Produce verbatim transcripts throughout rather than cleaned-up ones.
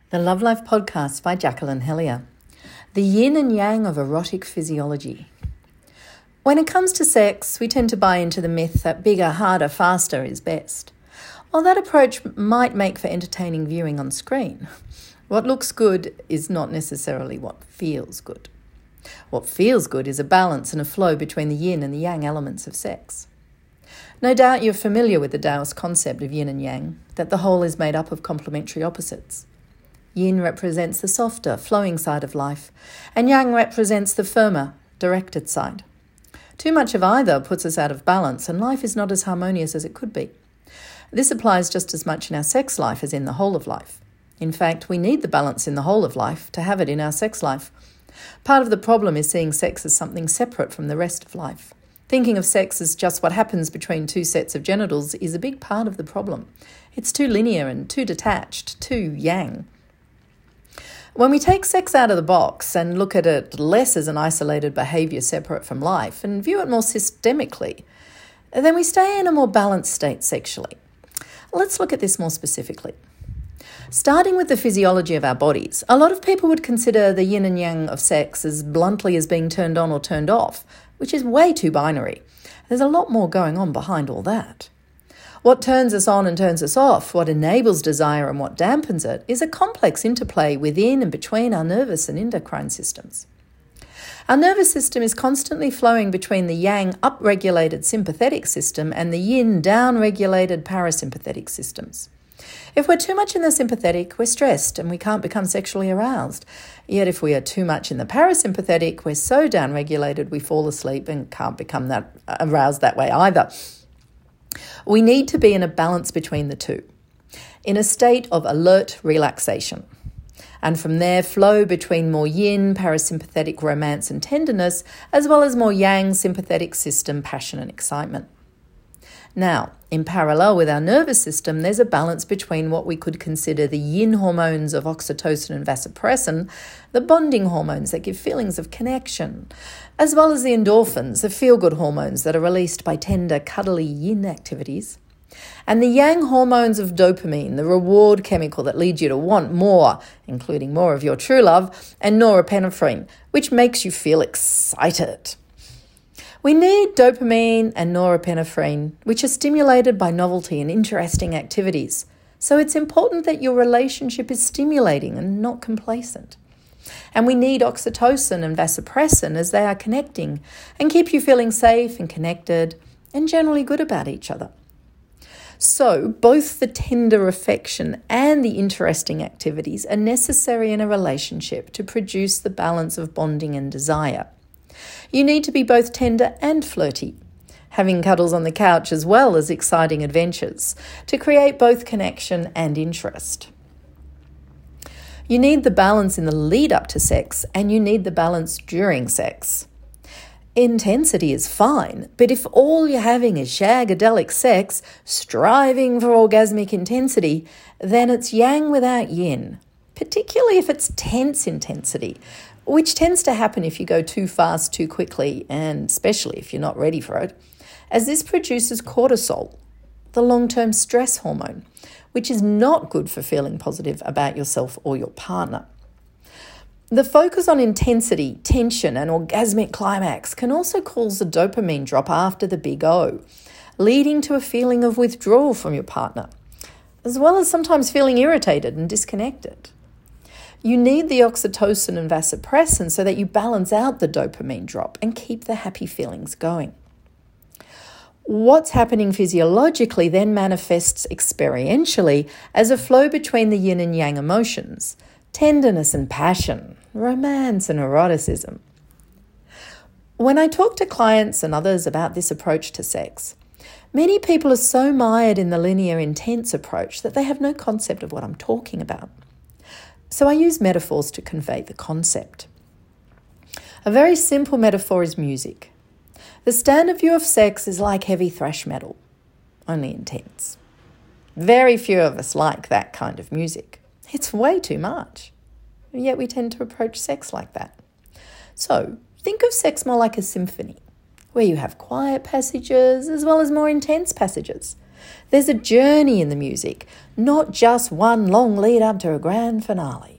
The Love Life Podcast by Jacqueline Hellier. The yin and yang of erotic physiology. When it comes to sex, we tend to buy into the myth that bigger, harder, faster is best. While that approach might make for entertaining viewing on screen, what looks good is not necessarily what feels good. What feels good is a balance and a flow between the yin and the yang elements of sex. No doubt you're familiar with the Taoist concept of yin and yang, that the whole is made up of complementary opposites. Yin represents the softer, flowing side of life, and yang represents the firmer, directed side. Too much of either puts us out of balance, and life is not as harmonious as it could be. This applies just as much in our sex life as in the whole of life. In fact, we need the balance in the whole of life to have it in our sex life. Part of the problem is seeing sex as something separate from the rest of life. Thinking of sex as just what happens between two sets of genitals is a big part of the problem. It's too linear and too detached, too yang. When we take sex out of the box and look at it less as an isolated behaviour separate from life and view it more systemically, then we stay in a more balanced state sexually. Let's look at this more specifically. Starting with the physiology of our bodies, a lot of people would consider the yin and yang of sex as bluntly as being turned on or turned off, which is way too binary. There's a lot more going on behind all that. What turns us on and turns us off, what enables desire and what dampens it, is a complex interplay within and between our nervous and endocrine systems. Our nervous system is constantly flowing between the yang upregulated sympathetic system and the yin downregulated parasympathetic systems. If we're too much in the sympathetic, we're stressed and we can't become sexually aroused. Yet if we are too much in the parasympathetic, we're so downregulated we fall asleep and can't become that aroused that way either. We need to be in a balance between the two, in a state of alert relaxation, and from there flow between more yin, parasympathetic romance and tenderness, as well as more yang, sympathetic system, passion and excitement. Now, in parallel with our nervous system, there's a balance between what we could consider the yin hormones of oxytocin and vasopressin, the bonding hormones that give feelings of connection, as well as the endorphins, the feel-good hormones that are released by tender, cuddly yin activities, and the yang hormones of dopamine, the reward chemical that leads you to want more, including more of your true love, and norepinephrine, which makes you feel excited. We need dopamine and norepinephrine, which are stimulated by novelty and interesting activities. So it's important that your relationship is stimulating and not complacent. And we need oxytocin and vasopressin as they are connecting and keep you feeling safe and connected and generally good about each other. So both the tender affection and the interesting activities are necessary in a relationship to produce the balance of bonding and desire. You need to be both tender and flirty, having cuddles on the couch as well as exciting adventures to create both connection and interest. You need the balance in the lead up to sex and you need the balance during sex. Intensity is fine, but if all you're having is shagadelic sex, striving for orgasmic intensity, then it's yang without yin, particularly if it's tense intensity, which tends to happen if you go too fast too quickly, and especially if you're not ready for it, as this produces cortisol, the long-term stress hormone, which is not good for feeling positive about yourself or your partner. The focus on intensity, tension, and orgasmic climax can also cause a dopamine drop after the big O, leading to a feeling of withdrawal from your partner, as well as sometimes feeling irritated and disconnected. You need the oxytocin and vasopressin so that you balance out the dopamine drop and keep the happy feelings going. What's happening physiologically then manifests experientially as a flow between the yin and yang emotions, tenderness and passion, romance and eroticism. When I talk to clients and others about this approach to sex, many people are so mired in the linear intense approach that they have no concept of what I'm talking about. So I use metaphors to convey the concept. A very simple metaphor is music. The standard view of sex is like heavy thrash metal, only intense. Very few of us like that kind of music. It's way too much. And yet we tend to approach sex like that. So think of sex more like a symphony, where you have quiet passages as well as more intense passages. There's a journey in the music, not just one long lead up to a grand finale.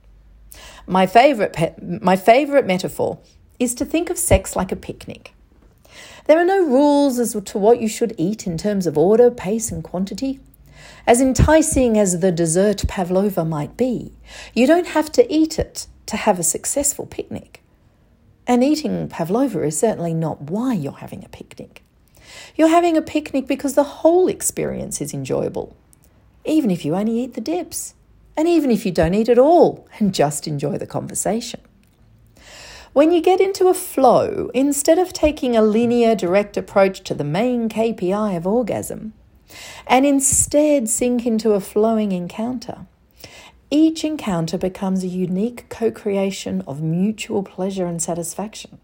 My favourite pe- my favourite metaphor is to think of sex like a picnic. There are no rules as to what you should eat in terms of order, pace and quantity. As enticing as the dessert pavlova might be, you don't have to eat it to have a successful picnic. And eating pavlova is certainly not why you're having a picnic. You're having a picnic because the whole experience is enjoyable, even if you only eat the dips, and even if you don't eat at all and just enjoy the conversation. When you get into a flow, instead of taking a linear, direct approach to the main K P I of orgasm, and instead sink into a flowing encounter, each encounter becomes a unique co-creation of mutual pleasure and satisfaction.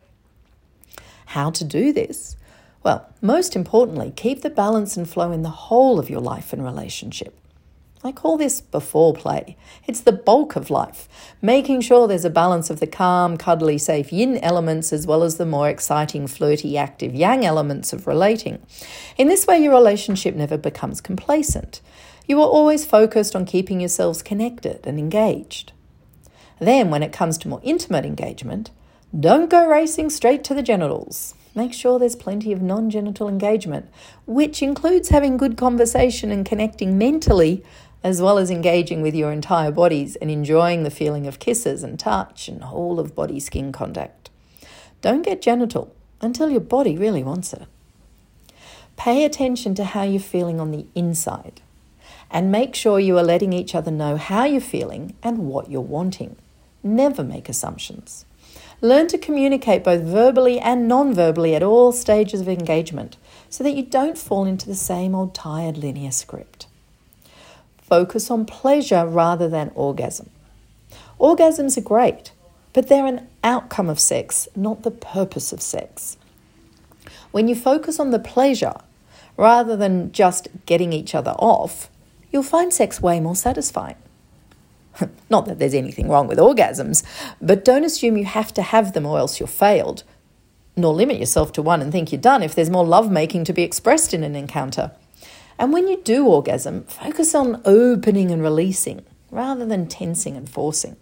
How to do this? Well, most importantly, keep the balance and flow in the whole of your life and relationship. I call this before play. It's the bulk of life, making sure there's a balance of the calm, cuddly, safe yin elements as well as the more exciting, flirty, active yang elements of relating. In this way, your relationship never becomes complacent. You are always focused on keeping yourselves connected and engaged. Then, when it comes to more intimate engagement, don't go racing straight to the genitals. Make sure there's plenty of non-genital engagement, which includes having good conversation and connecting mentally, as well as engaging with your entire bodies and enjoying the feeling of kisses and touch and whole of body skin contact. Don't get genital until your body really wants it. Pay attention to how you're feeling on the inside and make sure you are letting each other know how you're feeling and what you're wanting. Never make assumptions. Learn to communicate both verbally and non-verbally at all stages of engagement so that you don't fall into the same old tired linear script. Focus on pleasure rather than orgasm. Orgasms are great, but they're an outcome of sex, not the purpose of sex. When you focus on the pleasure rather than just getting each other off, you'll find sex way more satisfying. Not that there's anything wrong with orgasms, but don't assume you have to have them or else you're failed, nor limit yourself to one and think you're done if there's more lovemaking to be expressed in an encounter. And when you do orgasm, focus on opening and releasing rather than tensing and forcing.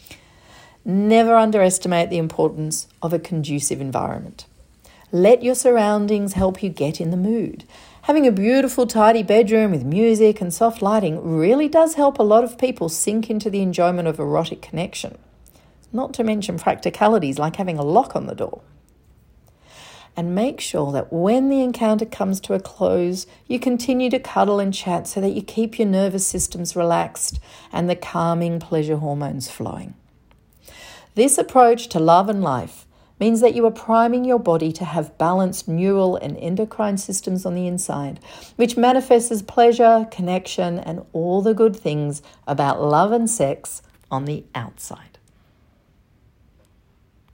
Never underestimate the importance of a conducive environment. Let your surroundings help you get in the mood. Having a beautiful, tidy bedroom with music and soft lighting really does help a lot of people sink into the enjoyment of erotic connection, not to mention practicalities like having a lock on the door. And make sure that when the encounter comes to a close, you continue to cuddle and chat so that you keep your nervous systems relaxed and the calming pleasure hormones flowing. This approach to love and life means that you are priming your body to have balanced neural and endocrine systems on the inside, which manifests as pleasure, connection, and all the good things about love and sex on the outside.